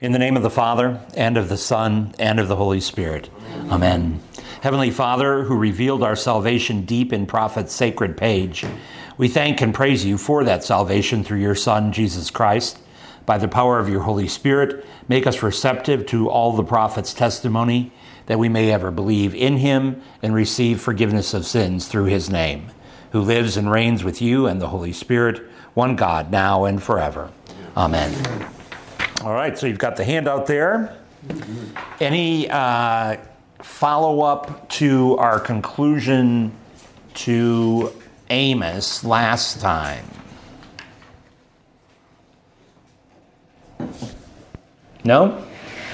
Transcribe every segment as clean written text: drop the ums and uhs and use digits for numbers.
In the name of the Father, and of the Son, and of the Holy Spirit. Amen. Heavenly Father, who revealed our salvation deep in Prophet's sacred page, we thank and praise you for that salvation through your Son, Jesus Christ. By the power of your Holy Spirit, make us receptive to all the Prophet's testimony, that we may ever believe in him and receive forgiveness of sins through his name, who lives and reigns with you and the Holy Spirit, one God, now and forever. Amen. All right, so you've got the handout there. Any follow-up to our conclusion to Amos last time? No?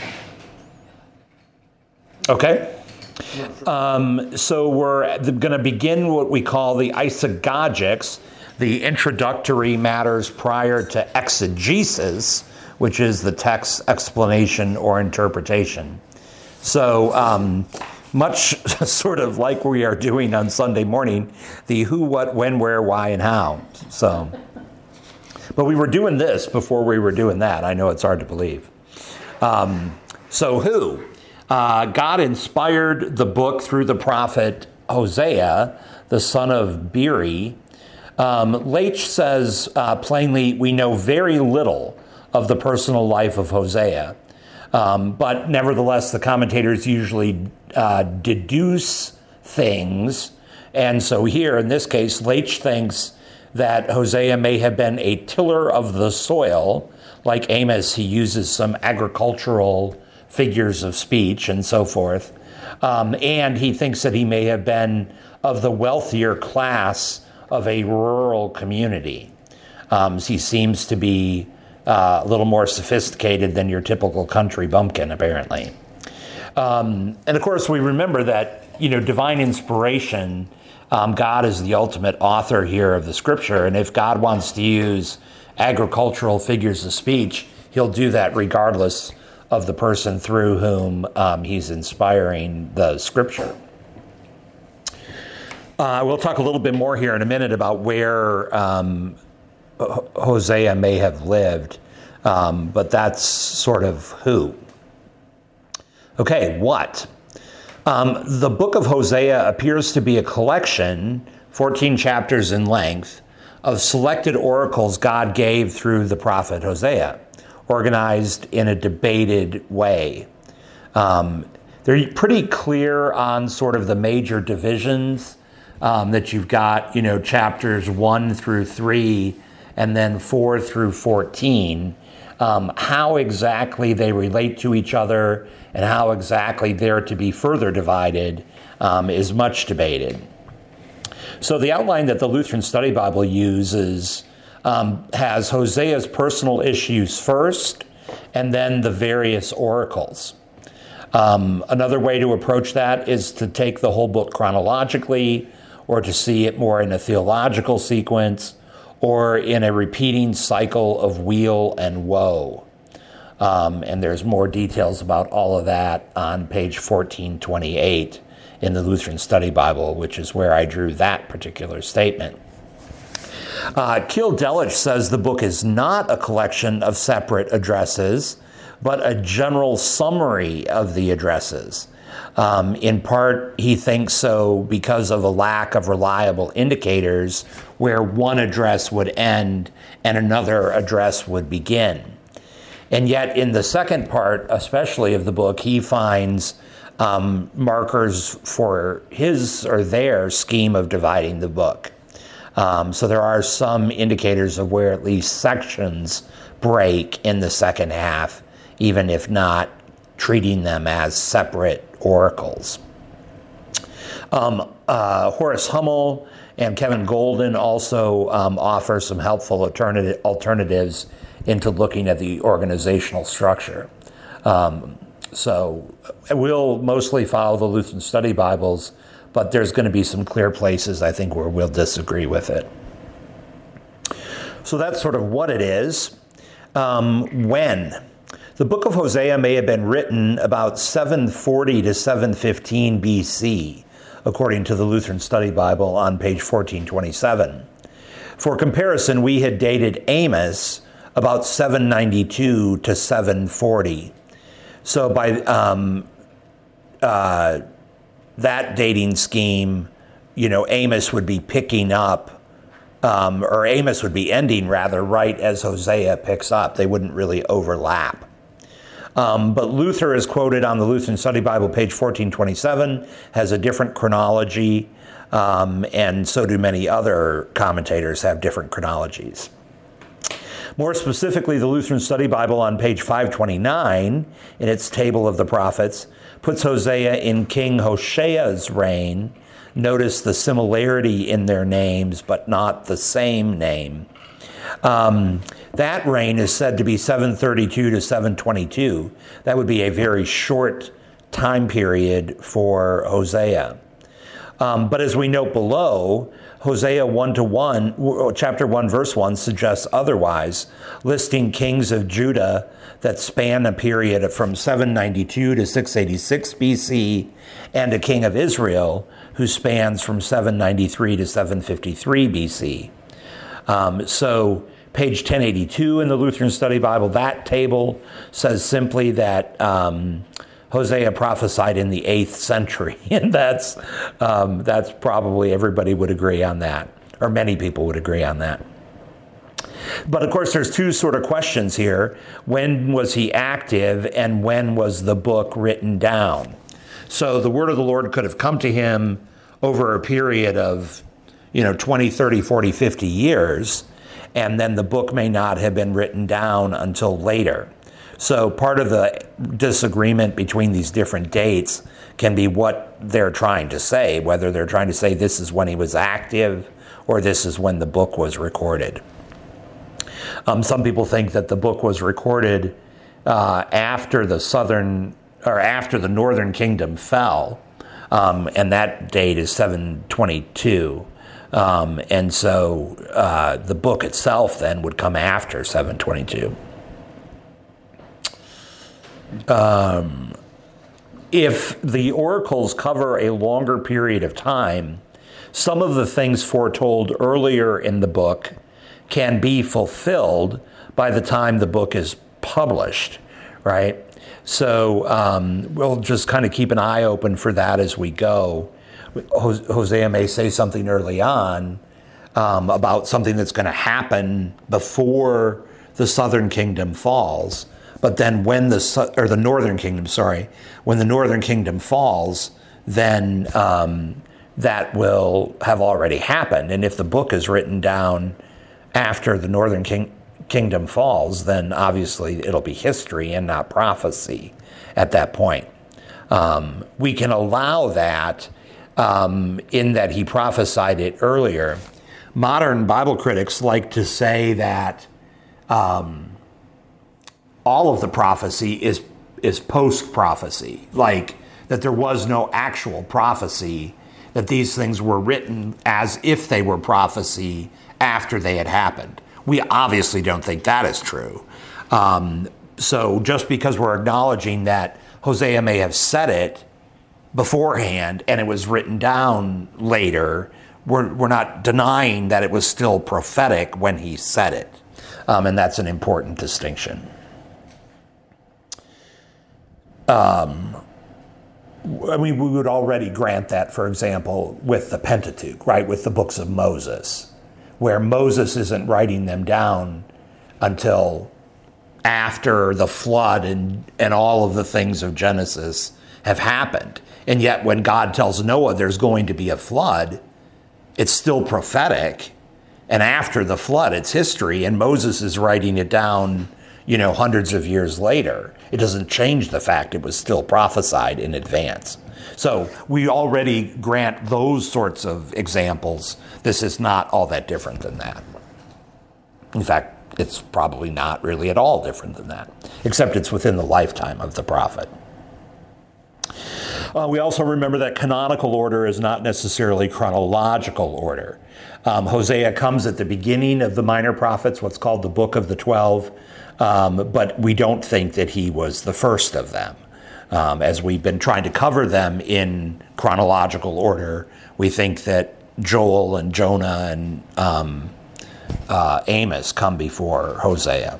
Okay. So we're going to begin what we call the eisegesis, the introductory matters prior to exegesis, which is the text explanation or interpretation. So much sort of like we are doing on Sunday morning, the who, what, when, where, why, and how. So, but we were doing this before we were doing that. I know it's hard to believe. So who? God inspired the book through the prophet Hosea, the son of Beeri. Leitch says plainly, we know very little of the personal life of Hosea. But nevertheless, the commentators usually deduce things. And so here, in this case, Leitch thinks that Hosea may have been a tiller of the soil. Like Amos, he uses some agricultural figures of speech and so forth. And he thinks that he may have been of the wealthier class of a rural community. He seems to be a little more sophisticated than your typical country bumpkin, apparently. And of course, we remember that, divine inspiration, God is the ultimate author here of the scripture. And if God wants to use agricultural figures of speech, he'll do that regardless of the person through whom he's inspiring the scripture. We'll talk a little bit more here in a minute about where Hosea may have lived, but that's sort of who. Okay, what? The book of Hosea appears to be a collection, 14 chapters in length, of selected oracles God gave through the prophet Hosea, organized in a debated way. They're pretty clear on sort of the major divisions that you've got, chapters 1 through 3, and then 4 through 14, how exactly they relate to each other and how exactly they're to be further divided is much debated. So the outline that the Lutheran Study Bible uses has Hosea's personal issues first and then the various oracles. Another way to approach that is to take the whole book chronologically, or to see it more in a theological sequence, or in a repeating cycle of weal and woe. And there's more details about all of that on page 1428 in the Lutheran Study Bible, which is where I drew that particular statement. Kiel Delitzsch says the book is not a collection of separate addresses, but a general summary of the addresses. In part, he thinks so because of a lack of reliable indicators where one address would end and another address would begin. And yet in the second part, especially of the book, he finds markers for his or their scheme of dividing the book. So there are some indicators of where at least sections break in the second half, even if not treating them as separate oracles. Horace Hummel and Kevin Golden also offer some helpful alternatives into looking at the organizational structure. So we'll mostly follow the Lutheran Study Bibles, but there's going to be some clear places, I think, where we'll disagree with it. So that's sort of what it is. When? The book of Hosea may have been written about 740 to 715 BC, according to the Lutheran Study Bible on page 1427. For comparison, we had dated Amos about 792 to 740. So by that dating scheme, Amos would be picking up, or Amos would be ending rather, right as Hosea picks up. They wouldn't really overlap. But Luther is quoted on the Lutheran Study Bible, page 1427, has a different chronology, and so do many other commentators have different chronologies. More specifically, the Lutheran Study Bible on page 529, in its table of the prophets, puts Hosea in King Hoshea's reign. Notice the similarity in their names, but not the same name. That reign is said to be 732 to 722. That would be a very short time period for Hosea. But as we note below, Hosea 1-1, chapter 1, verse 1 suggests otherwise, listing kings of Judah that span a period from 792 to 686 BC, and a king of Israel who spans from 793 to 753 BC. So page 1082 in the Lutheran Study Bible, that table says simply that Hosea prophesied in the 8th century, and that's probably, everybody would agree on that, or many people would agree on that. But of course, there's two sort of questions here. When was he active, and when was the book written down? So the word of the Lord could have come to him over a period of 20, 30, 40, 50 years, and then the book may not have been written down until later. So part of the disagreement between these different dates can be what they're trying to say, whether they're trying to say this is when he was active or this is when the book was recorded. Some people think that the book was recorded after the northern kingdom fell, and that date is 722. And so the book itself then would come after 722. If the oracles cover a longer period of time, some of the things foretold earlier in the book can be fulfilled by the time the book is published, right? So we'll just kind of keep an eye open for that as we go. Hosea may say something early on about something that's going to happen before the southern kingdom falls. But then when the northern kingdom, when the northern kingdom falls, then that will have already happened. And if the book is written down after the northern kingdom falls, then obviously it'll be history and not prophecy at that point. We can allow that in that he prophesied it earlier. Modern Bible critics like to say that all of the prophecy is post-prophecy, like that there was no actual prophecy, that these things were written as if they were prophecy after they had happened. We obviously don't think that is true. So just because we're acknowledging that Hosea may have said it beforehand and it was written down later, we're not denying that it was still prophetic when he said it. And that's an important distinction. We would already grant that, for example, with the Pentateuch, right, with the books of Moses, where Moses isn't writing them down until after the flood and all of the things of Genesis have happened. And yet when God tells Noah there's going to be a flood, it's still prophetic. And after the flood, it's history, and Moses is writing it down, hundreds of years later. It doesn't change the fact it was still prophesied in advance. So we already grant those sorts of examples. This is not all that different than that. In fact, it's probably not really at all different than that, except it's within the lifetime of the prophet. We also remember that canonical order is not necessarily chronological order. Hosea comes at the beginning of the minor prophets, what's called the Book of the 12, but we don't think that he was the first of them. As we've been trying to cover them in chronological order, we think that Joel and Jonah and Amos come before Hosea.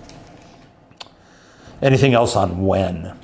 Anything else on when?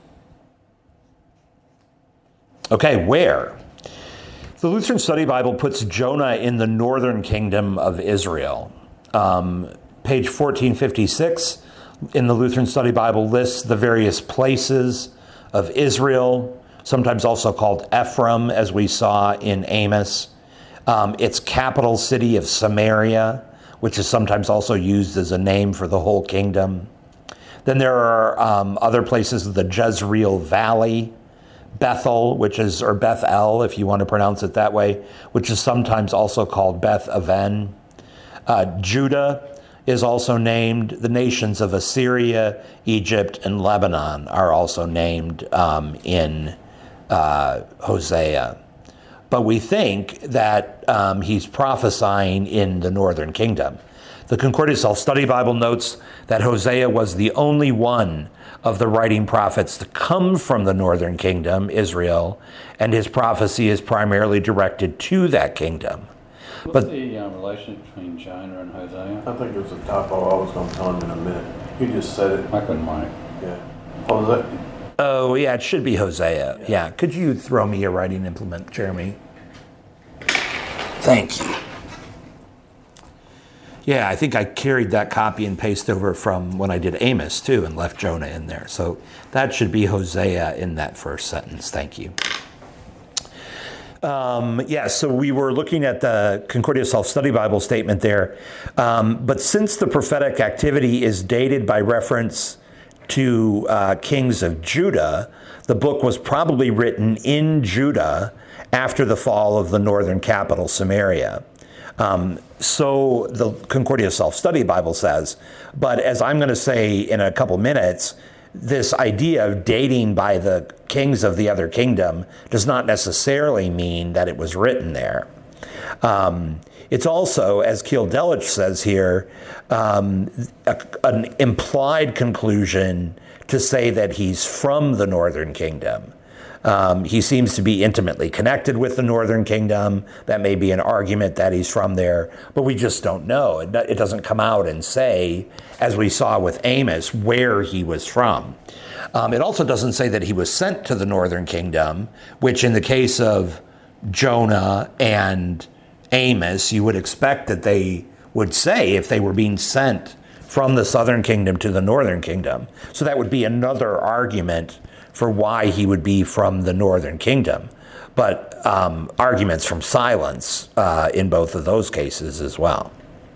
Okay, where? The Lutheran Study Bible puts Jonah in the northern kingdom of Israel. Page 1456 in the Lutheran Study Bible lists the various places of Israel, sometimes also called Ephraim, as we saw in Amos. Its capital city of Samaria, which is sometimes also used as a name for the whole kingdom. Then there are other places of the Jezreel Valley, Bethel, or Bethel, if you want to pronounce it that way, which is sometimes also called Beth Aven. Judah is also named. The nations of Assyria, Egypt, and Lebanon are also named in Hosea. But we think that he's prophesying in the northern kingdom. The Concordia Self-Study Bible notes that Hosea was the only one of the writing prophets to come from the northern kingdom, Israel, and his prophecy is primarily directed to that kingdom. What's the relation between Jonah and Hosea? I think it was a typo. I was going to tell him in a minute. You just said it. I couldn't mind. Yeah. Hosea. Oh, yeah, it should be Hosea. Yeah. Could you throw me a writing implement, Jeremy? Thank you. Yeah, I think I carried that copy and paste over from when I did Amos, too, and left Jonah in there. So that should be Hosea in that first sentence. Thank you. So we were looking at the Concordia Self-Study Bible statement there. But since the prophetic activity is dated by reference to kings of Judah, the book was probably written in Judah after the fall of the northern capital, Samaria. So the Concordia Self-Study Bible says, but as I'm going to say in a couple minutes, this idea of dating by the kings of the other kingdom does not necessarily mean that it was written there. It's also, as Keil Delitzsch says here, an implied conclusion to say that he's from the northern kingdom. He seems to be intimately connected with the northern kingdom. That may be an argument that he's from there, but we just don't know. It doesn't come out and say, as we saw with Amos, where he was from. It also doesn't say that he was sent to the northern kingdom, which in the case of Jonah and Amos, you would expect that they would say if they were being sent from the southern kingdom to the northern kingdom. So that would be another argument for why he would be from the northern kingdom, but arguments from silence in both of those cases as well.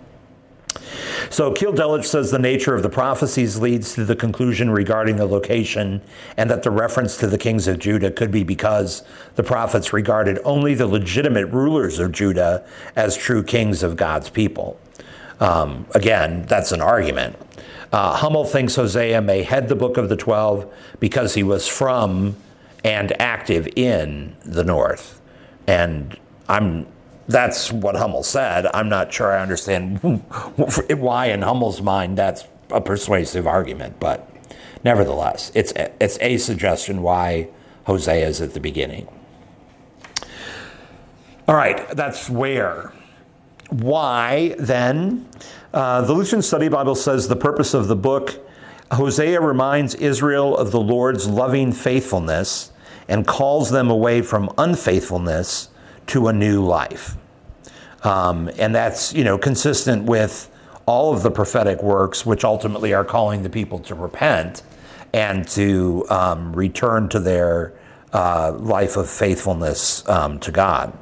So Keil Delitzsch says the nature of the prophecies leads to the conclusion regarding the location and that the reference to the kings of Judah could be because the prophets regarded only the legitimate rulers of Judah as true kings of God's people. Again, that's an argument. Hummel thinks Hosea may head the book of the 12 because he was from and active in the north. And that's what Hummel said. I'm not sure I understand why in Hummel's mind that's a persuasive argument, but nevertheless, it's a suggestion why Hosea is at the beginning. All right, that's where. Why, then? The Lutheran Study Bible says the purpose of the book, Hosea reminds Israel of the Lord's loving faithfulness and calls them away from unfaithfulness to a new life. And that's, consistent with all of the prophetic works, which ultimately are calling the people to repent and to return to their life of faithfulness to God.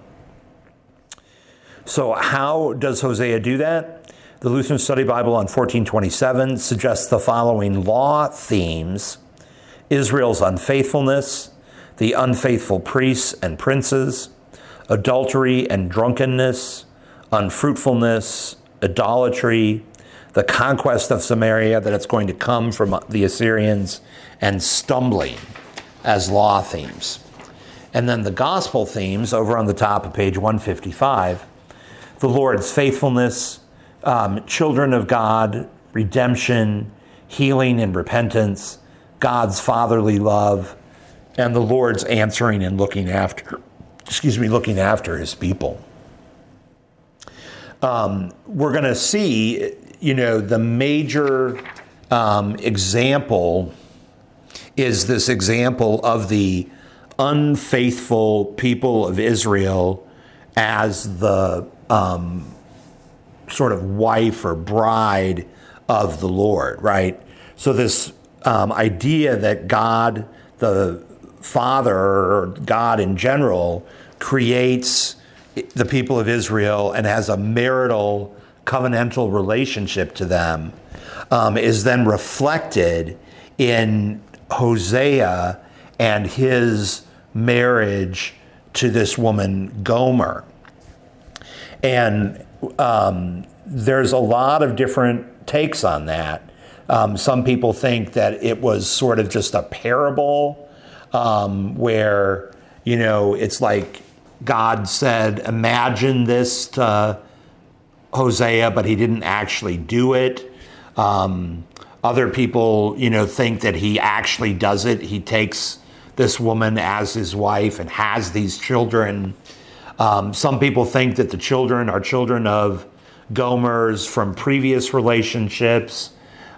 So how does Hosea do that? The Lutheran Study Bible on 1427 suggests the following law themes: Israel's unfaithfulness, the unfaithful priests and princes, adultery and drunkenness, unfruitfulness, idolatry, the conquest of Samaria, that it's going to come from the Assyrians, and stumbling as law themes. And then the gospel themes over on the top of page 155, the Lord's faithfulness, children of God, redemption, healing and repentance, God's fatherly love, and the Lord's answering and looking after his people. we're going to see, the major example is this example of the unfaithful people of Israel as the sort of wife or bride of the Lord, right? So this idea that God, the Father, or God in general, creates the people of Israel and has a marital, covenantal relationship to them, is then reflected in Hosea and his marriage to this woman, Gomer. And there's a lot of different takes on that. Some people think that it was sort of just a parable where, it's like God said, imagine this to Hosea, but he didn't actually do it. Other people, think that he actually does it. He takes this woman as his wife and has these children. Some people think that the children are children of Gomer's from previous relationships.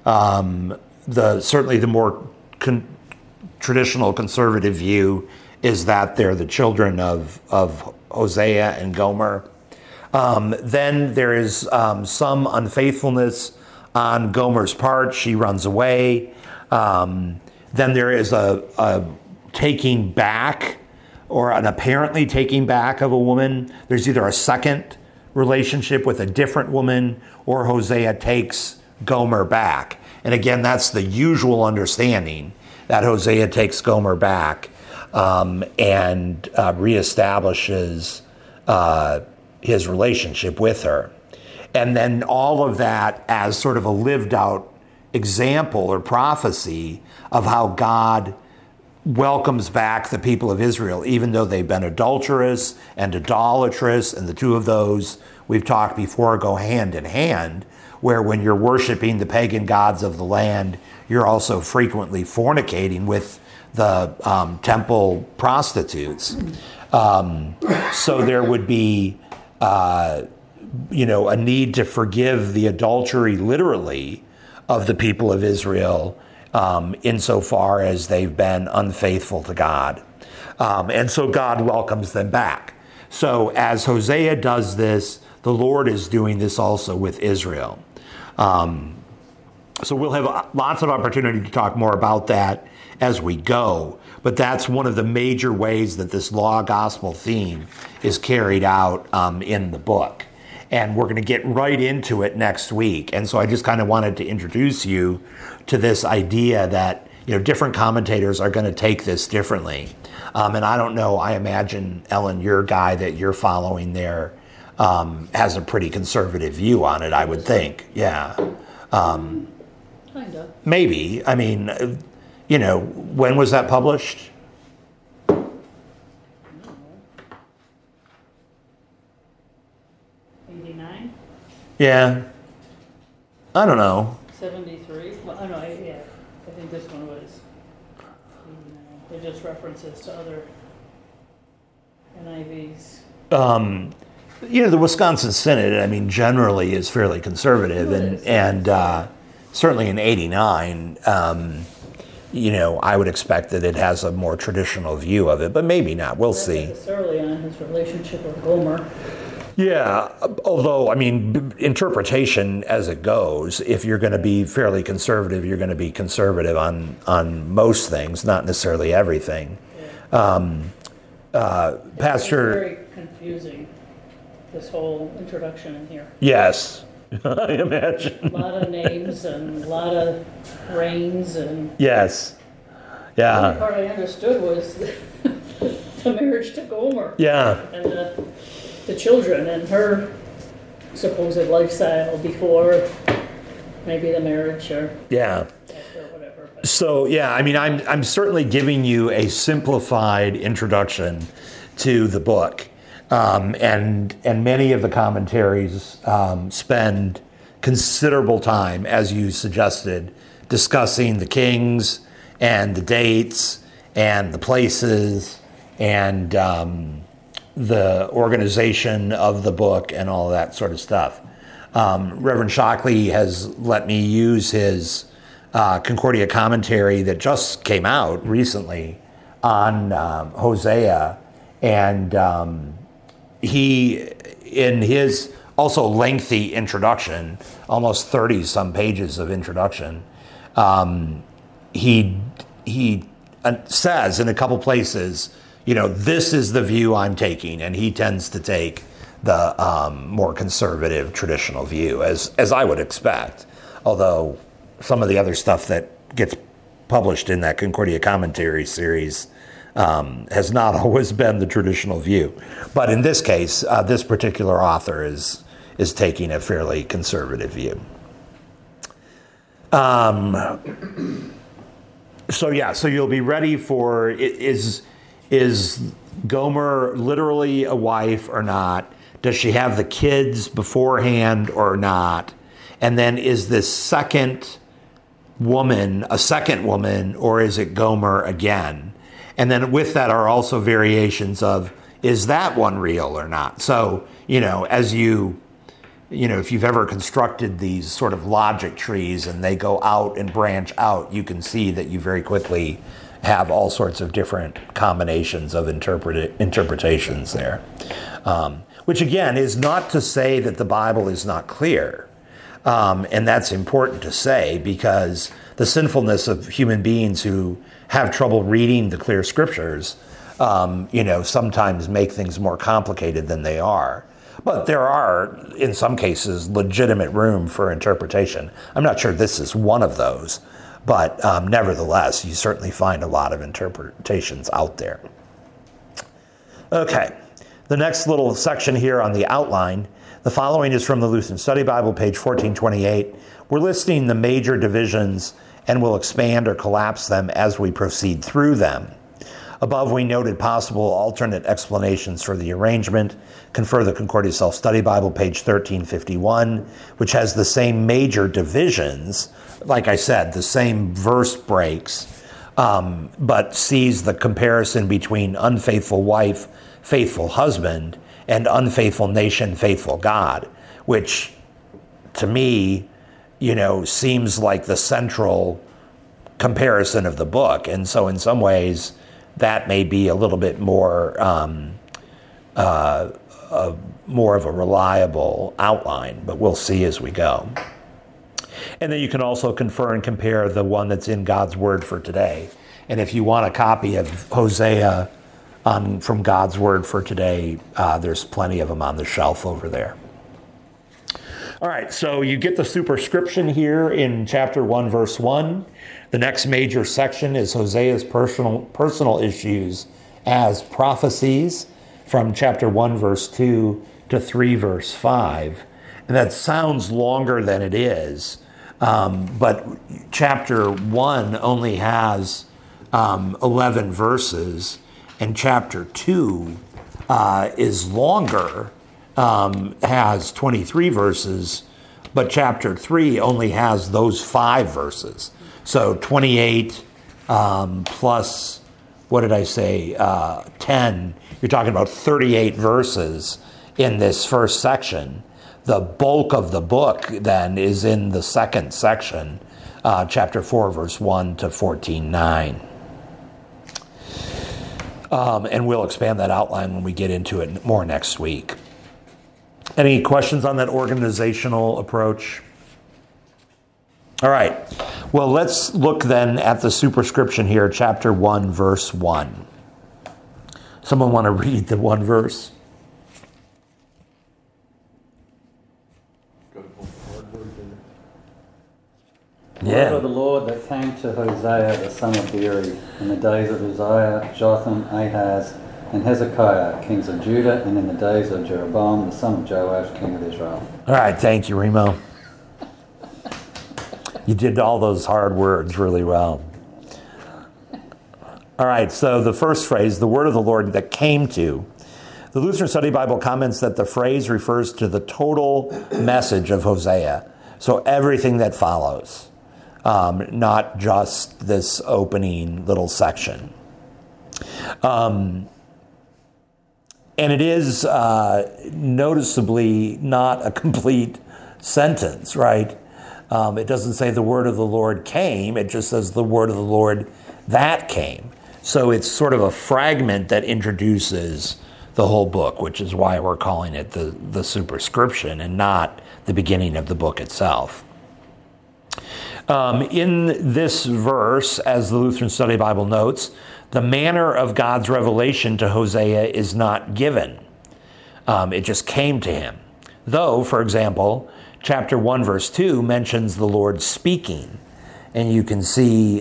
Certainly the more traditional conservative view is that they're the children of Hosea and Gomer. Then there is some unfaithfulness on Gomer's part. She runs away. Then there is a taking back, or an apparently taking back of a woman. There's either a second relationship with a different woman, or Hosea takes Gomer back. And again, that's the usual understanding, that Hosea takes Gomer back and reestablishes his relationship with her. And then all of that as sort of a lived out example or prophecy of how God welcomes back the people of Israel, even though they've been adulterous and idolatrous, and the two of those we've talked before go hand in hand, where when you're worshiping the pagan gods of the land, you're also frequently fornicating with the temple prostitutes. So there would be, a need to forgive the adultery, literally, of the people of Israel, insofar as they've been unfaithful to God. And so God welcomes them back. So as Hosea does this, the Lord is doing this also with Israel. So we'll have lots of opportunity to talk more about that as we go. But that's one of the major ways that this law-gospel theme is carried out in the book. And we're going to get right into it next week. And so I just kind of wanted to introduce you to this idea that, different commentators are going to take this differently. And I don't know, I imagine, Ellen, your guy that you're following there has a pretty conservative view on it, I would think. Yeah. Kind of. Maybe. I mean, when was that published? 89? Yeah. I don't know. 73? Well, oh no, yeah. I think this one was 89. It just references to other NIVs. The Wisconsin Synod, generally is fairly conservative, and certainly in 89, I would expect that it has a more traditional view of it, but maybe not. We'll see. Not necessarily on his relationship with Gomer. Yeah, although, interpretation as it goes, if you're going to be fairly conservative, you're going to be conservative on most things, not necessarily everything. Yeah. Pastor... It's very confusing, this whole introduction in here. Yes, I imagine. A lot of names and a lot of reigns and... Yes. The Yeah. only part I understood was the marriage to Gomer. Yeah. And the children and her supposed lifestyle before maybe the marriage or Yeah. after or whatever. But So yeah, I'm certainly giving you a simplified introduction to the book, and many of the commentaries spend considerable time, as you suggested, discussing the kings and the dates and the places and the organization of the book and all that sort of stuff. Reverend Shockley has let me use his Concordia commentary that just came out recently on Hosea, and he, in his also lengthy introduction, almost 30 some pages of introduction, he says in a couple places, this is the view I'm taking, and he tends to take the more conservative traditional view, as I would expect, although some of the other stuff that gets published in that Concordia commentary series has not always been the traditional view. But in this case, this particular author is taking a fairly conservative view. So you'll be ready for, is Gomer literally a wife or not? Does she have the kids beforehand or not? And then is this second woman a second woman, or is it Gomer again? And then with that are also variations of, is that one real or not? So, as if you've ever constructed these sort of logic trees and they go out and branch out, you can see that you very quickly have all sorts of different combinations of interpretations there. Which again is not to say that the Bible is not clear. And that's important to say, because the sinfulness of human beings who have trouble reading the clear scriptures, sometimes make things more complicated than they are. But there are, in some cases, legitimate room for interpretation. I'm not sure this is one of those, but nevertheless, you certainly find a lot of interpretations out there. Okay, the next little section here on the outline, the following is from the Lutheran Study Bible, page 1428. We're listing the major divisions and will expand or collapse them as we proceed through them. Above, we noted possible alternate explanations for the arrangement. Confer the Concordia Self-Study Bible, page 1351, which has the same major divisions, like I said, the same verse breaks, but sees the comparison between unfaithful wife, faithful husband, and unfaithful nation, faithful God, which to me, seems like the central comparison of the book. And so in some ways, that may be a little bit more of a reliable outline, but we'll see as we go. And then you can also confer and compare the one that's in God's Word for today. And if you want a copy of Hosea from God's Word for today, there's plenty of them on the shelf over there. All right, so you get the superscription here in chapter 1, verse 1. The next major section is Hosea's personal issues as prophecies from chapter 1, verse 2 to 3, verse 5. And that sounds longer than it is, but chapter 1 only has 11 verses, and chapter 2 is longer, has 23 verses, but chapter 3 only has those 5 verses. So 28 plus, what did I say, 10, you're talking about 38 verses in this first section. The bulk of the book then is in the second section, chapter 4, verse 1 to 14:9. And we'll expand that outline when we get into it more next week. Any questions on that organizational approach? All right. Well, let's look then at the superscription here, chapter 1, verse 1. Someone want to read the one verse? The word of the Lord that came to Hosea the son of Beeri in the days of Uzziah, Jotham, Ahaz, and Hezekiah, kings of Judah, and in the days of Jeroboam the son of Joash, king of Israel. All right, thank you, Remo. You did all those hard words really well. All right, so the first phrase, the word of the Lord that came to. The Lutheran Study Bible comments that the phrase refers to the total message of Hosea. So everything that follows, not just this opening little section. And it is noticeably not a complete sentence, right? It doesn't say the word of the Lord came. It just says the word of the Lord that came. So it's sort of a fragment that introduces the whole book, which is why we're calling it the superscription and not the beginning of the book itself. In this verse, as the Lutheran Study Bible notes, the manner of God's revelation to Hosea is not given. It just came to him. Though, for example, chapter 1, verse 2 mentions the Lord speaking. And you can see,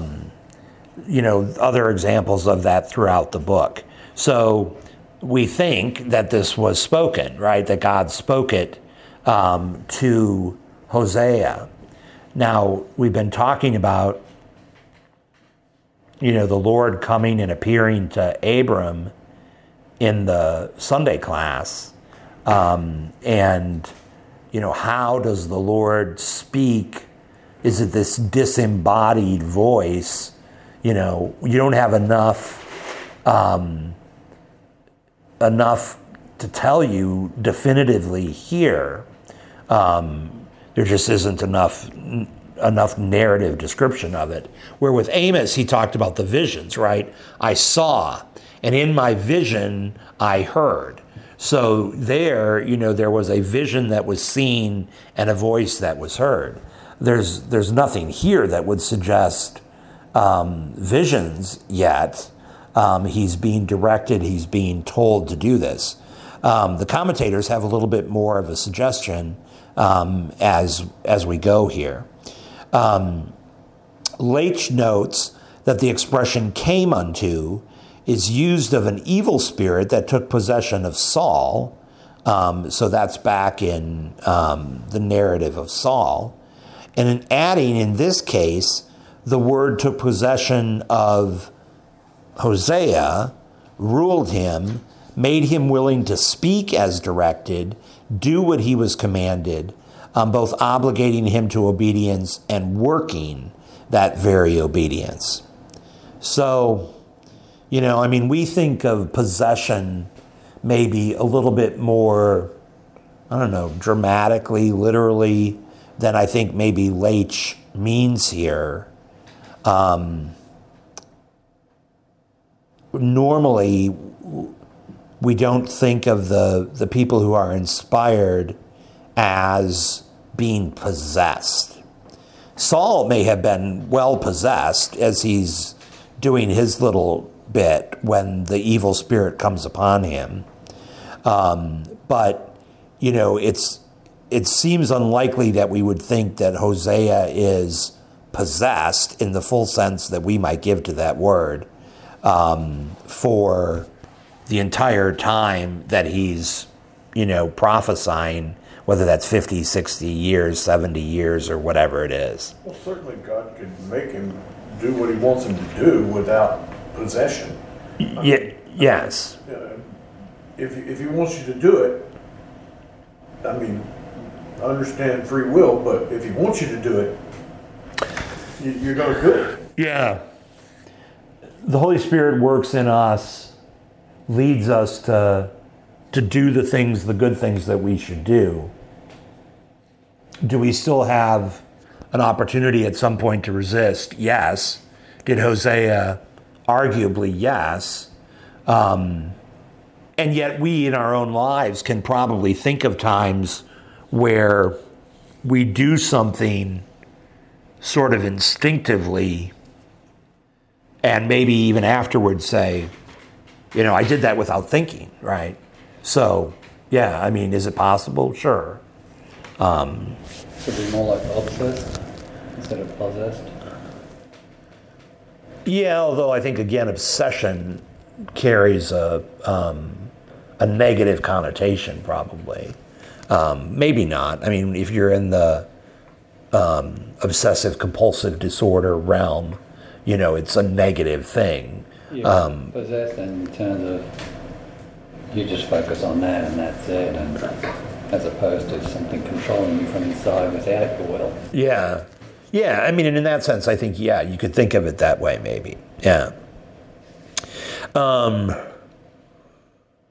other examples of that throughout the book. So we think that this was spoken, right? That God spoke it to Hosea. Now, we've been talking about, the Lord coming and appearing to Abram in the Sunday class. How does the Lord speak? Is it this disembodied voice? You don't have enough to tell you definitively here. There just isn't enough narrative description of it. Where with Amos, he talked about the visions, right? I saw, and in my vision, I heard. So there was a vision that was seen and a voice that was heard. There's nothing here that would suggest visions yet. He's being directed, he's being told to do this. The commentators have a little bit more of a suggestion as we go here. Leitch notes that the expression came unto is used of an evil spirit that took possession of Saul. So that's back in the narrative of Saul. And in adding, in this case, the word took possession of Hosea, ruled him, made him willing to speak as directed, do what he was commanded, both obligating him to obedience and working that very obedience. So, we think of possession maybe a little bit more, dramatically, literally, than I think maybe Leitch means here. Normally, we don't think of the people who are inspired as being possessed. Saul may have been well possessed as he's doing his little bit when the evil spirit comes upon him. But it seems unlikely that we would think that Hosea is possessed in the full sense that we might give to that word for the entire time that he's, prophesying, whether that's 50, 60 years, 70 years, or whatever it is. Well, certainly God could make him do what he wants him to do without possession. Yes. If he wants you to do it, I understand free will, but if he wants you to do it, you're going to do it. Yeah. The Holy Spirit works in us, leads us to do the good things that we should do. Do we still have an opportunity at some point to resist? Yes. Did Hosea? Arguably, yes. And yet we in our own lives can probably think of times where we do something sort of instinctively and maybe even afterwards say, I did that without thinking, right? So, yeah, is it possible? Sure. Should be more like obsessed instead of possessed. Yeah, although I think, again, obsession carries a negative connotation, probably. Maybe not. If you're in the obsessive-compulsive disorder realm, it's a negative thing. Possessed in terms of you just focus on that and that's it, and as opposed to something controlling you from inside without your will. Yeah. Yeah, and in that sense, I think, you could think of it that way, maybe. Yeah. All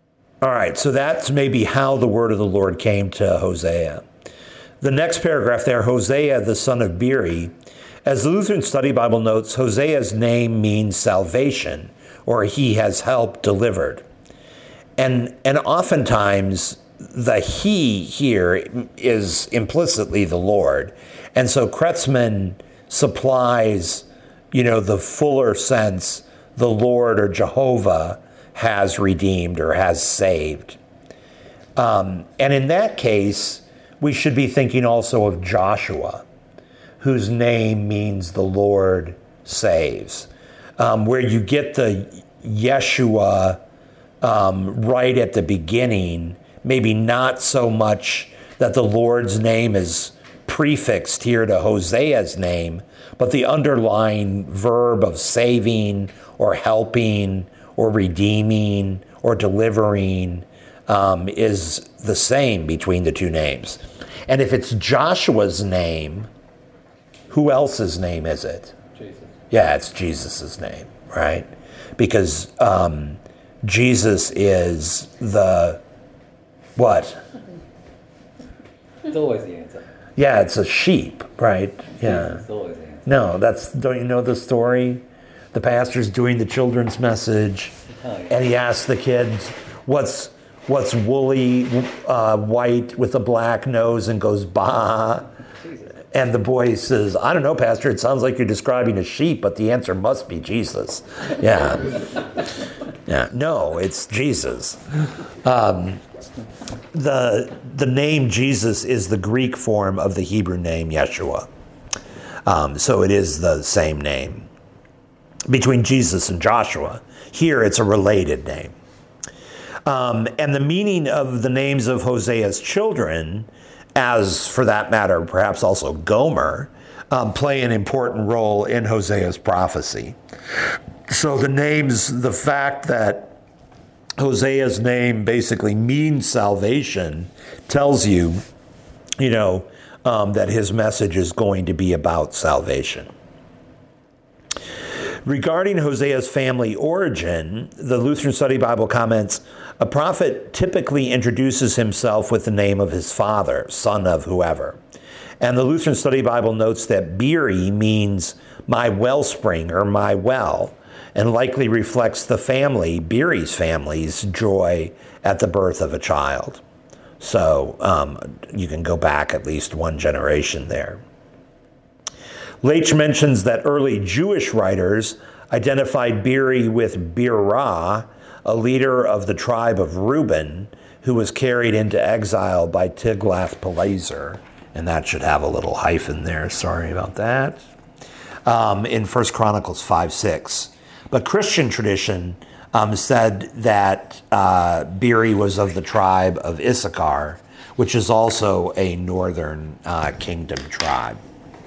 All right, so that's maybe how the word of the Lord came to Hosea. The next paragraph there, Hosea, the son of Beeri. As the Lutheran Study Bible notes, Hosea's name means salvation, or he has helped delivered. And oftentimes, the he here is implicitly the Lord. And so Kretzmann supplies, the fuller sense, the Lord or Jehovah has redeemed or has saved. And in that case, we should be thinking also of Joshua, whose name means the Lord saves, where you get the Yeshua right at the beginning, maybe not so much that the Lord's name is prefixed here to Hosea's name, but the underlying verb of saving or helping or redeeming or delivering is the same between the two names. And if it's Joshua's name, who else's name is it? Jesus. Yeah, it's Jesus' name, right? Because Jesus is the what? It's always the answer. Yeah, it's a sheep, right? Yeah. It's always the answer. No, don't you know the story? The pastor's doing the children's message, and he asks the kids, what's woolly, white with a black nose, and goes, bah. And the boy says, I don't know, Pastor, it sounds like you're describing a sheep, but the answer must be Jesus. Yeah. Yeah. No, it's Jesus. The name Jesus is the Greek form of the Hebrew name Yeshua. So it is the same name. Between Jesus and Joshua, here it's a related name. And the meaning of the names of Hosea's children, as for that matter, perhaps also Gomer, play an important role in Hosea's prophecy. So the fact that Hosea's name basically means salvation tells you, that his message is going to be about salvation. Regarding Hosea's family origin, the Lutheran Study Bible comments, a prophet typically introduces himself with the name of his father, son of whoever. And the Lutheran Study Bible notes that Beeri means my wellspring or my well, and likely reflects the family, Beeri's family's joy at the birth of a child. So you can go back at least one generation there. Leitch mentions that early Jewish writers identified Beeri with Birah, a leader of the tribe of Reuben, who was carried into exile by Tiglath-Pileser. And that should have a little hyphen there. Sorry about that. In 1 Chronicles 5:6. But Christian tradition said that Beeri was of the tribe of Issachar, which is also a northern kingdom tribe.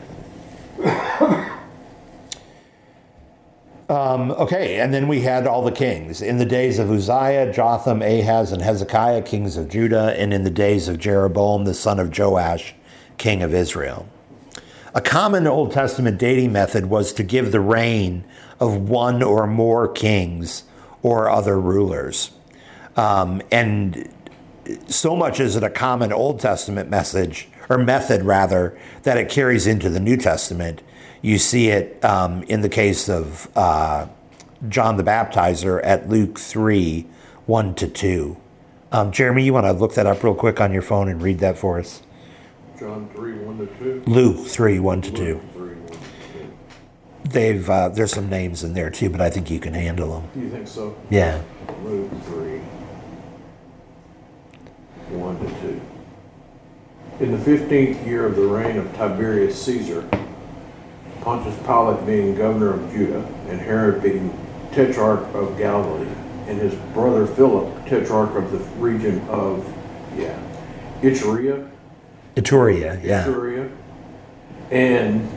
Okay, and then we had all the kings. In the days of Uzziah, Jotham, Ahaz, and Hezekiah, kings of Judah, and in the days of Jeroboam, the son of Joash, king of Israel. A common Old Testament dating method was to give the reign of one or more kings or other rulers. And so much is it a common Old Testament method, that it carries into the New Testament. You see it in the case of John the Baptizer at Luke 3, 1-2. Jeremy, you want to look that up real quick on your phone and read that for us? John 3, 1-2. Luke 3, 1-2. 3, 1-2. There's some names in there too, but I think you can handle them. You think so? Yeah. Luke 3, 1-2. In the 15th year of the reign of Tiberius Caesar, Pontius Pilate being governor of Judah, and Herod being tetrarch of Galilee, and his brother Philip, tetrarch of the region of Iturea, and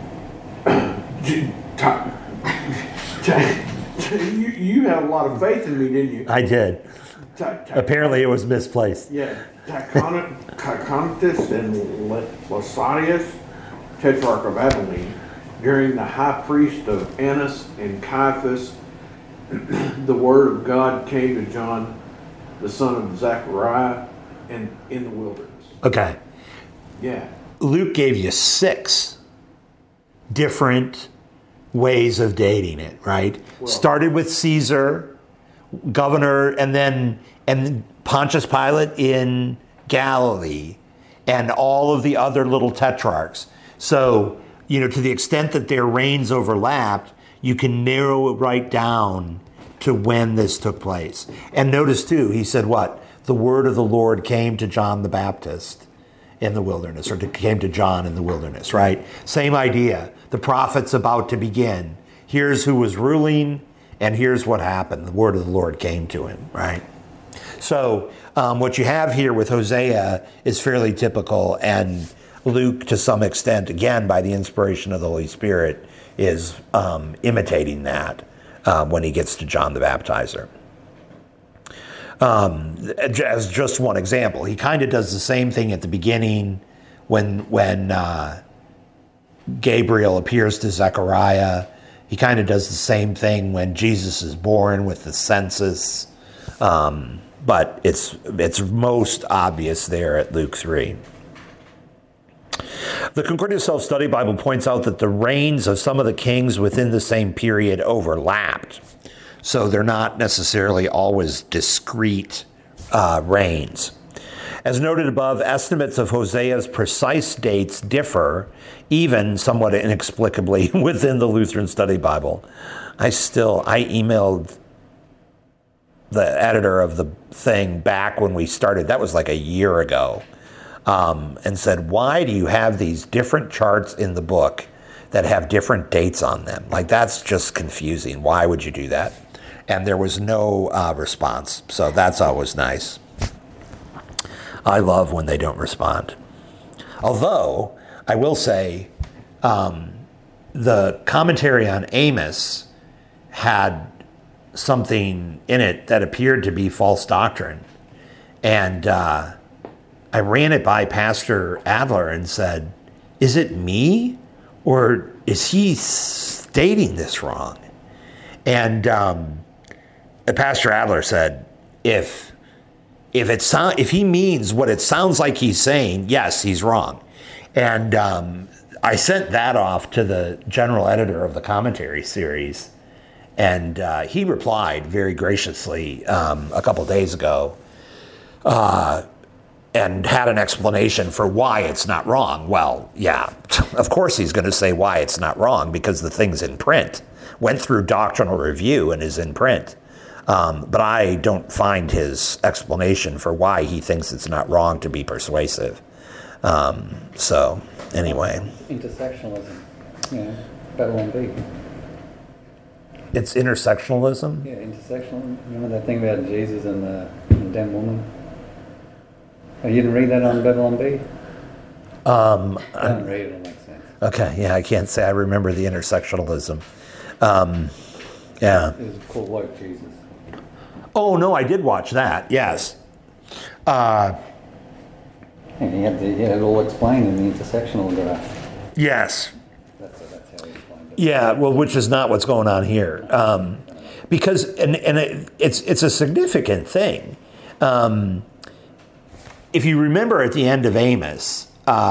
you had a lot of faith in me, didn't you? I did. Apparently it was misplaced. Yeah, Tychonitis and Lysanias, tetrarch of Abilene, during the high priest of Annas and Caiaphas, the word of God came to John the son of Zechariah, and in the wilderness. Okay. Yeah. Luke gave you 6 different ways of dating it, right? Well, started with Caesar, governor, and Pontius Pilate in Galilee, and all of the other little tetrarchs. So, to the extent that their reigns overlapped, you can narrow it right down to when this took place. And notice too, he said what? The word of the Lord came to John the Baptist in the wilderness, or came to John in the wilderness, right? Same idea. The prophet's about to begin. Here's who was ruling, and here's what happened. The word of the Lord came to him, right? So what you have here with Hosea is fairly typical, and Luke, to some extent, again, by the inspiration of the Holy Spirit, is imitating that when he gets to John the Baptizer. As just one example, he kind of does the same thing at the beginning when Gabriel appears to Zechariah. He kind of does the same thing when Jesus is born with the census. But it's most obvious there at Luke 3. The Concordia Self-Study Bible points out that the reigns of some of the kings within the same period overlapped. So they're not necessarily always discrete reigns. As noted above, estimates of Hosea's precise dates differ, even somewhat inexplicably, within the Lutheran Study Bible. I emailed the editor of the thing back when we started, that was like a year ago, and said, why do you have these different charts in the book that have different dates on them? Like, that's just confusing. Why would you do that? And there was no response. So that's always nice. I love when they don't respond. Although, I will say, the commentary on Amos had something in it that appeared to be false doctrine. And I ran it by Pastor Adler and said, is it me? Or is he stating this wrong? And Pastor Adler said, if he means what it sounds like he's saying, yes, he's wrong. And I sent that off to the general editor of the commentary series, and he replied very graciously a couple days ago and had an explanation for why it's not wrong. Well, yeah, of course he's going to say why it's not wrong, because the thing's in print, went through doctrinal review and is in print. But I don't find his explanation for why he thinks it's not wrong to be persuasive. So, anyway. Intersectionalism, Babylon B. It's intersectionalism? Yeah, intersectionalism. Remember that thing about Jesus and the condemned woman? Oh, you didn't read that on Babylon B? I didn't read it, it'll make sense. Okay, yeah, I can't say I remember the intersectionalism. Yeah. It was called Woke Jesus. Oh, no, I did watch that, yes. And he had it all explained in the intersectional graph. Yes. That's how he explained it. Yeah, well, which is not what's going on here. Because it's a significant thing. If you remember at the end of Amos,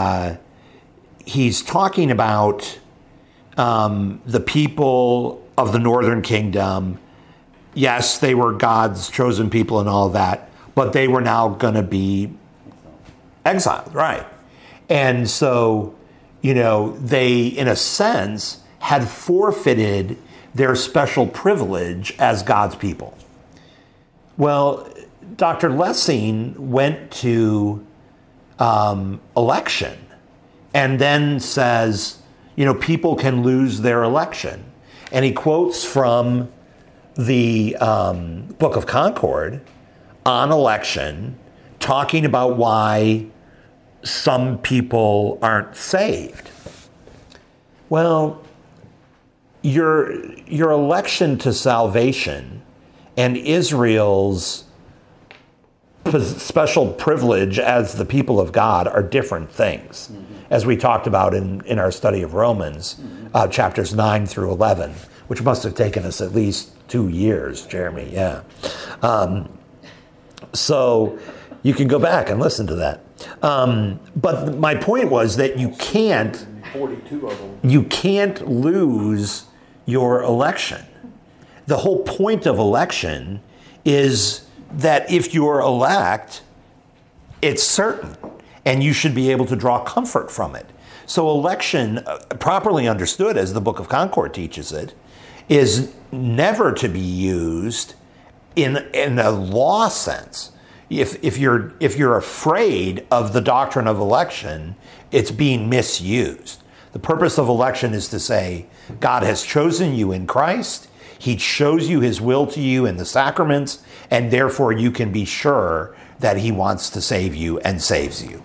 he's talking about the people of the northern kingdom. Yes, they were God's chosen people and all that, but they were now going to be exiled, right? And so, they, in a sense, had forfeited their special privilege as God's people. Well, Dr. Lessing went to election and then says, people can lose their election. And he quotes from the Book of Concord on election, talking about why some people aren't saved. Well, your election to salvation and Israel's special privilege as the people of God are different things, as we talked about in our study of Romans, chapters 9 through 11, which must have taken us at least 2 years, Jeremy, yeah. So you can go back and listen to that. But my point was that you can't 42 of them. You can't lose your election. The whole point of election is that if you're elect, it's certain, and you should be able to draw comfort from it. So election, properly understood as the Book of Concord teaches it, is never to be used in a law sense. If you're afraid of the doctrine of election, it's being misused. The purpose of election is to say, God has chosen you in Christ. He shows you his will to you in the sacraments, and therefore you can be sure that he wants to save you and saves you.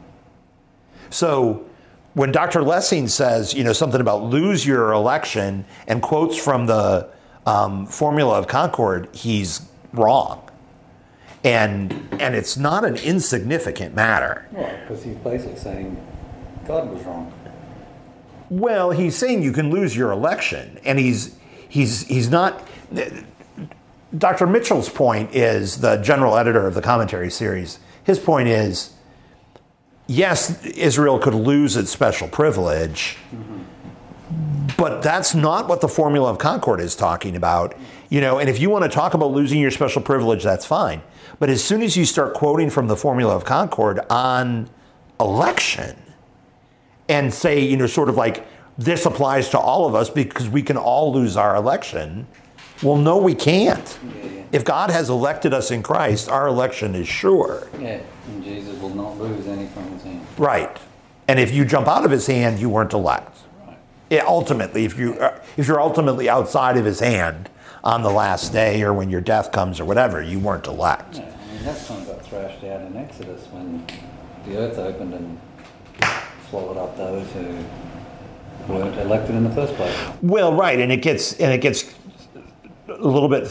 So when Dr. Lessing says, something about lose your election and quotes from the Formula of Concord, he's wrong. And it's not an insignificant matter. Well, because he's basically saying God was wrong. Well, he's saying you can lose your election, and he's not. Dr. Mitchell's point is, the general editor of the commentary series, his point is, yes, Israel could lose its special privilege, but that's not what the Formula of Concord is talking about. And if you want to talk about losing your special privilege, that's fine. But as soon as you start quoting from the Formula of Concord on election and say, sort of like, this applies to all of us because we can all lose our election, well, no, we can't. Yeah. If God has elected us in Christ, our election is sure. Yeah, and Jesus will not lose any from his hand. Right. And if you jump out of his hand, you weren't elect. Right. Ultimately, if you're ultimately outside of his hand on the last day or when your death comes or whatever, you weren't elect. Yeah, that kind of got thrashed out in Exodus when the earth opened and swallowed up those who weren't elected in the first place. Well, right, and it gets a little bit,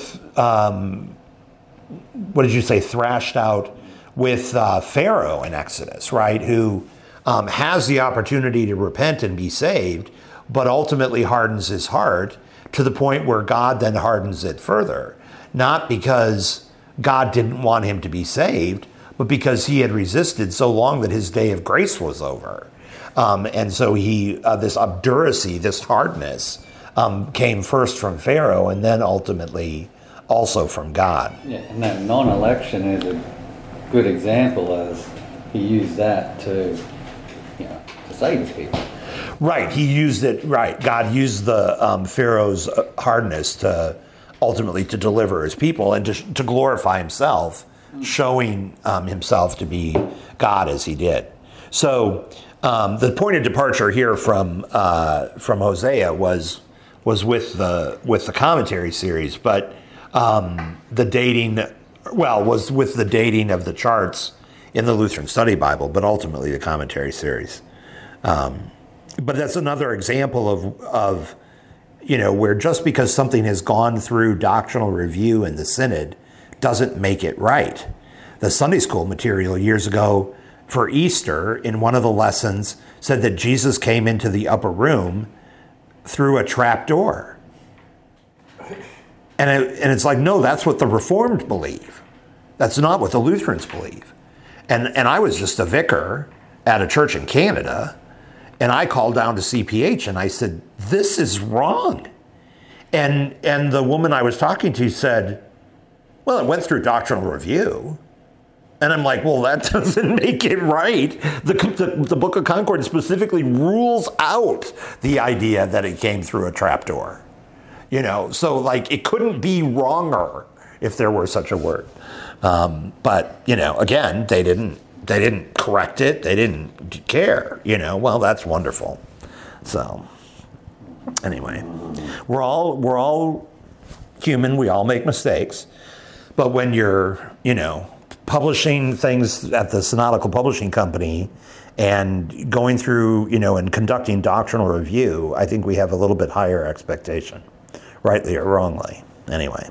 what did you say, thrashed out with Pharaoh in Exodus, right, who has the opportunity to repent and be saved, but ultimately hardens his heart to the point where God then hardens it further. Not because God didn't want him to be saved, but because he had resisted so long that his day of grace was over. And so this obduracy, this hardness, came first from Pharaoh and then ultimately also from God. Yeah, and that non-election is a good example, as he used that to save his people. Right, he used it, right. God used the Pharaoh's hardness to ultimately to deliver his people and to glorify himself, showing himself to be God as he did. So the point of departure here from Hosea was with the commentary series, but the dating, was with the dating of the charts in the Lutheran Study Bible, but ultimately the commentary series. But that's another example of where just because something has gone through doctrinal review in the synod doesn't make it right. The Sunday school material years ago for Easter in one of the lessons said that Jesus came into the upper room through a trap door. And it's like, no, that's what the Reformed believe. That's not what the Lutherans believe. And I was just a vicar at a church in Canada, and I called down to CPH and I said, this is wrong. And the woman I was talking to said, well, it went through doctrinal review. And I'm like, well, that doesn't make it right. The Book of Concord specifically rules out the idea that it came through a trapdoor. So like it couldn't be wronger if there were such a word. But again, they didn't correct it. They didn't care. Well, that's wonderful. So anyway, we're all human. We all make mistakes. But when you're publishing things at the Synodical Publishing Company and going through, and conducting doctrinal review, I think we have a little bit higher expectation, rightly or wrongly. Anyway.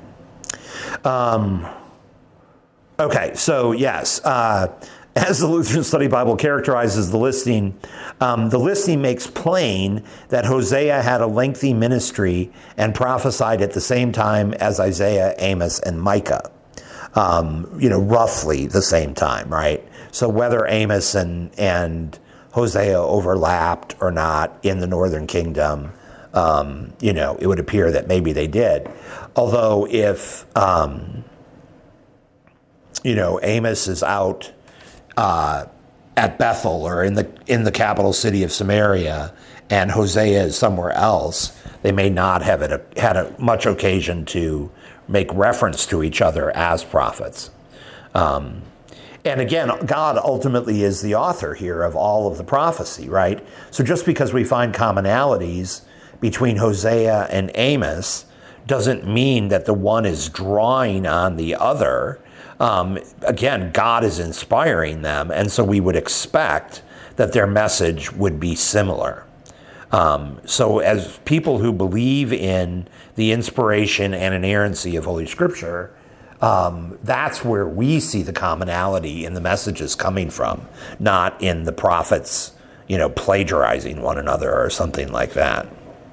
Okay, so yes, as the Lutheran Study Bible characterizes the listing makes plain that Hosea had a lengthy ministry and prophesied at the same time as Isaiah, Amos, and Micah. roughly the same time, right? So whether Amos and Hosea overlapped or not in the northern kingdom, it would appear that maybe they did. Although if, Amos is out at Bethel or in the capital city of Samaria, and Hosea is somewhere else, they may not have had much occasion to make reference to each other as prophets. And again, God ultimately is the author here of all of the prophecy, right? So just because we find commonalities between Hosea and Amos doesn't mean that the one is drawing on the other. Again, God is inspiring them, and so we would expect that their message would be similar. So as people who believe in the inspiration and inerrancy of Holy Scripture, that's where we see the commonality in the messages coming from, not in the prophets, plagiarizing one another or something like that.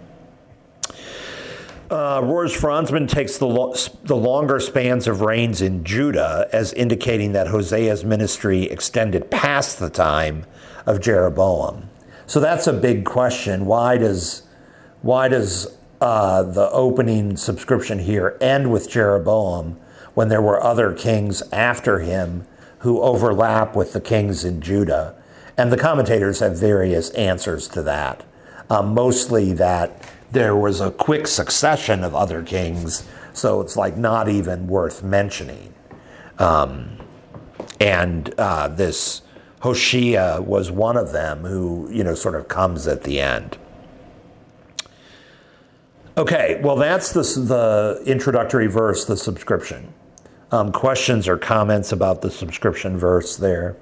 Roars Franzman takes the longer spans of reigns in Judah as indicating that Hosea's ministry extended past the time of Jeroboam. So that's a big question. Why does the opening subscription here end with Jeroboam when there were other kings after him who overlap with the kings in Judah? And the commentators have various answers to that. Mostly that there was a quick succession of other kings, so it's like not even worth mentioning. This Hoshea was one of them who, sort of comes at the end. Okay, well, that's the introductory verse, the subscription. Questions or comments about the subscription verse there?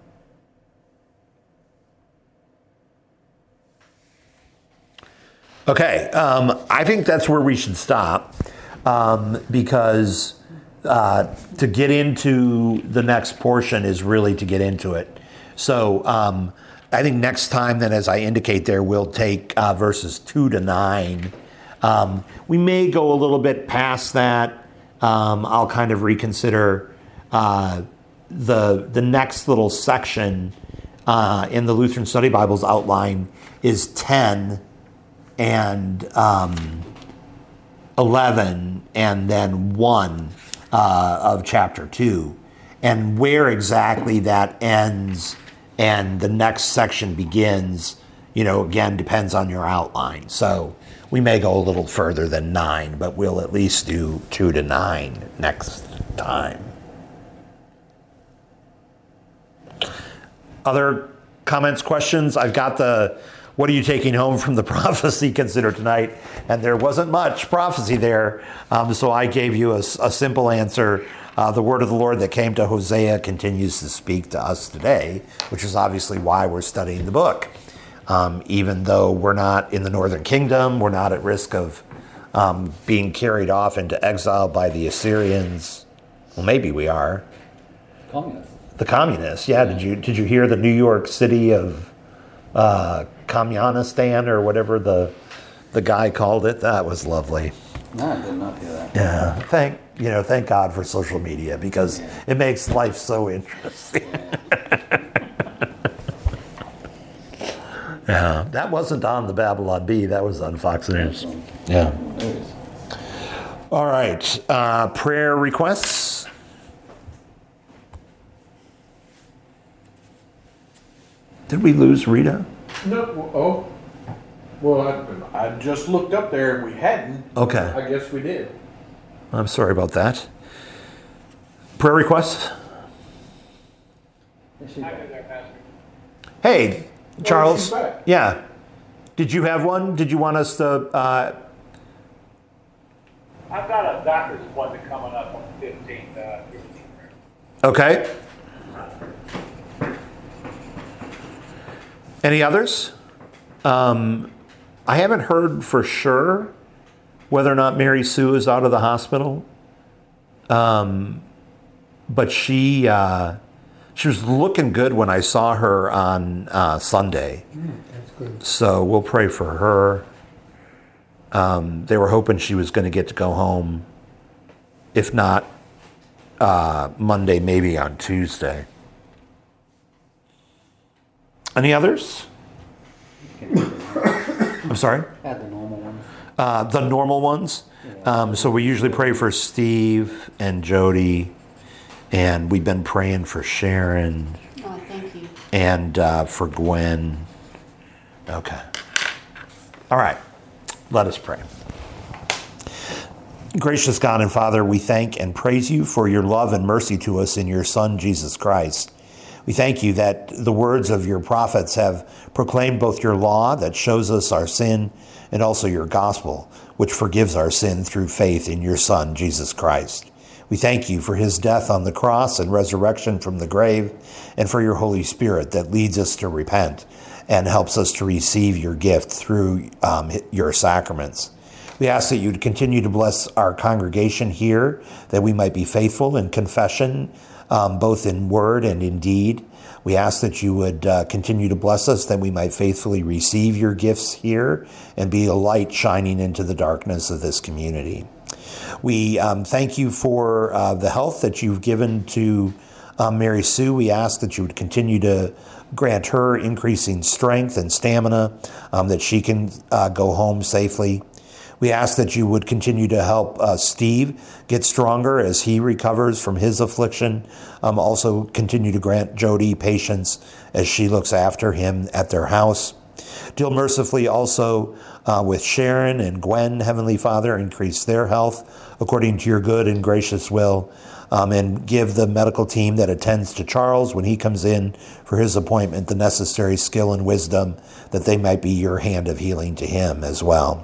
Okay, I think that's where we should stop because to get into the next portion is really to get into it. So I think next time, then, as I indicate there, we'll take verses 2 to 9. We may go a little bit past that. I'll kind of reconsider the next little section in the Lutheran Study Bible's outline is 10 and 11 and then 1 of chapter 2. And where exactly that ends and the next section begins, again, depends on your outline. So we may go a little further than 9, but we'll at least do 2 to 9 next time. Other comments, questions? I've got what are you taking home from the prophecy considered tonight? And there wasn't much prophecy there, so I gave you a simple answer. The word of the Lord that came to Hosea continues to speak to us today, which is obviously why we're studying the book. Even though we're not in the northern kingdom, we're not at risk of being carried off into exile by the Assyrians. Well, maybe we are. Communists. The communists, yeah. Did you hear the New York City of Communistan or whatever the guy called it? That was lovely. No, I did not hear that. Yeah, thank God for social media because it makes life so interesting. Yeah, that wasn't on the Babylon Bee. That was on Fox News. Yeah. All right. Prayer requests. Did we lose Rita? No. Oh. Well, I just looked up there and we hadn't. Okay. I guess we did. I'm sorry about that. Prayer requests? Hey, Charles. She's back. Yeah. Did you have one? Did you want us to... I've got a doctor's appointment coming up on the 15th. Okay. Any others? I haven't heard for sure whether or not Mary Sue is out of the hospital. But she was looking good when I saw her on Sunday. That's good. So we'll pray for her. They were hoping she was going to get to go home. If not, Monday, maybe on Tuesday. Any others? I'm sorry? Add the normal ones. The normal ones. So we usually pray for Steve and Jody, and we've been praying for Sharon. Oh, thank you. And for Gwen. Okay. All right. Let us pray. Gracious God and Father, we thank and praise you for your love and mercy to us in your Son, Jesus Christ. We thank you that the words of your prophets have proclaimed both your law that shows us our sin and also your gospel, which forgives our sin through faith in your Son, Jesus Christ. We thank you for his death on the cross and resurrection from the grave, and for your Holy Spirit that leads us to repent and helps us to receive your gift through your sacraments. We ask that you'd continue to bless our congregation here, that we might be faithful in confession, both in word and in deed. We ask that you would continue to bless us, that we might faithfully receive your gifts here and be a light shining into the darkness of this community. We thank you for the health that you've given to Mary Sue. We ask that you would continue to grant her increasing strength and stamina, that she can go home safely. We ask that you would continue to help Steve get stronger as he recovers from his affliction. Also continue to grant Jody patience as she looks after him at their house. Deal mercifully also with Sharon and Gwen, Heavenly Father, increase their health according to your good and gracious will, and give the medical team that attends to Charles when he comes in for his appointment the necessary skill and wisdom that they might be your hand of healing to him as well.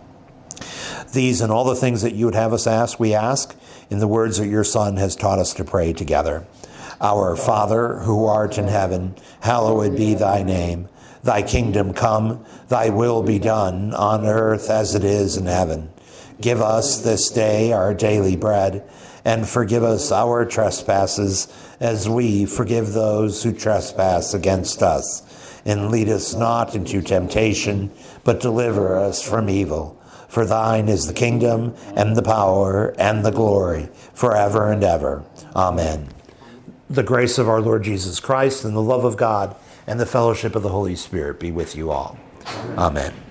These and all the things that you would have us ask, we ask in the words that your Son has taught us to pray together. Our Father, who art in heaven, hallowed be thy name. Thy kingdom come, thy will be done on earth as it is in heaven. Give us this day our daily bread, and forgive us our trespasses as we forgive those who trespass against us. And lead us not into temptation, but deliver us from evil. For thine is the kingdom, and the power, and the glory, forever and ever. Amen. The grace of our Lord Jesus Christ, and the love of God, and the fellowship of the Holy Spirit be with you all. Amen.